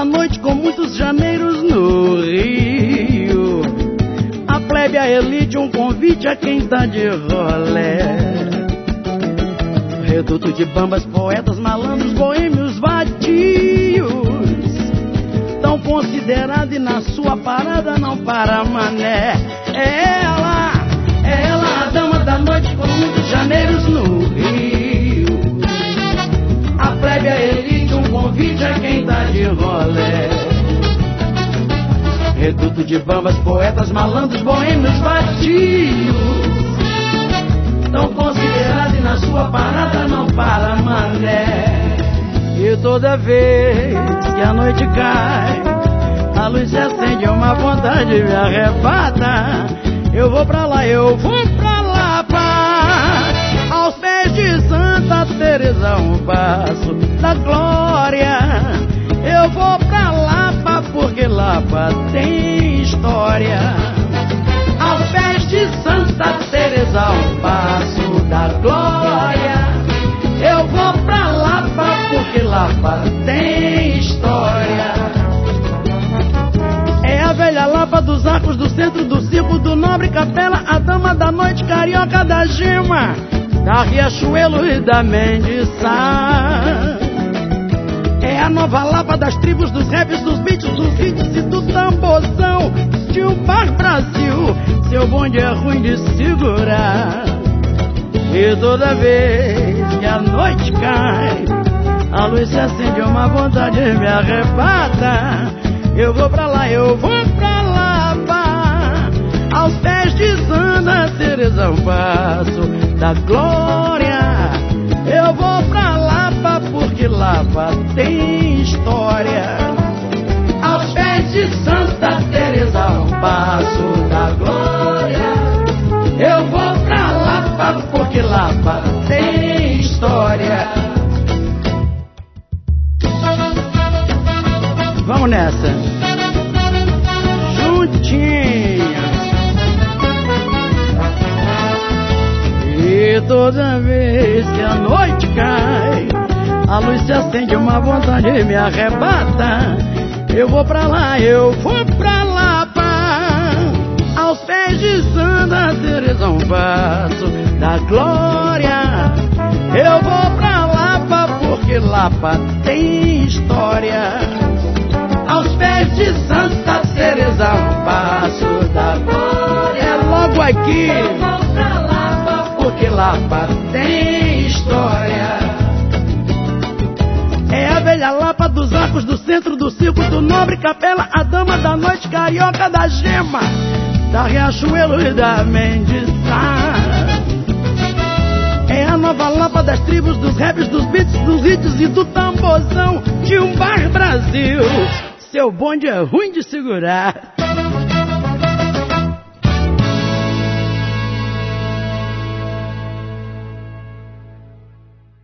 da noite com muitos janeiros no Rio. A plebe, a elite, um convite a quem tá de rolé. Reduto de bambas, poetas, malandros, boêmios, vadios. Tão considerado e na sua parada não para mané. É ela, a dama da noite com muitos janeiros no Rio. A plebe, a elite, um convite a quem tá de rolé. Reduto de bambas, poetas, malandros, boêmios, vadios. Tão considerado e na sua parada não para mané. E toda vez que a noite cai, a luz se acende, uma vontade me arrebata. Eu vou pra lá, eu vou pra Lapa, aos pés de Santa Teresa, um passo da glória. Eu vou pra Lapa porque Lapa tem história. Aos pés de Santa Teresa, um passo da glória. Eu vou pra Lapa porque Lapa tem história. É a velha Lapa dos Arcos, do centro do circo, do Nobre Capela, a dama da noite carioca da Gema, da Riachuelo e da Mendiçá. É a nova Lapa das tribos, dos raps, dos beats, dos hits e do tamborzão de um bar Brasil. Seu bonde é ruim de segurar. E toda vez que a noite cai, a luz se acende, uma vontade me arrebata. Eu vou pra lá, eu vou pra Lapa, aos pés de Santa Teresa, um passo da glória. Eu vou pra Lapa porque Lapa tem história. Aos pés de Santa Teresa, um passo da glória. Eu vou pra Lapa porque Lapa tem história. Vamos nessa, juntinhos. E toda vez que a noite cai, a luz se acende, uma vontade me arrebata. Eu vou pra lá, eu vou pra Lapa, aos pés de Santa Teresa, um passo da glória. Eu vou pra Lapa porque Lapa tem história. Aos pés de Santa Teresa, um passo da glória. É logo aqui. Eu vou pra Lapa porque Lapa tem história. É a velha Lapa dos Arcos, do centro do circo, do Nobre Capela, a dama da noite carioca da Gema, da Riachuelo e da Mendiçá. É a nova Lapa das tribos, dos raps, dos beats, dos hits e do tamborzão de um bar Brasil. Seu bonde é ruim de segurar.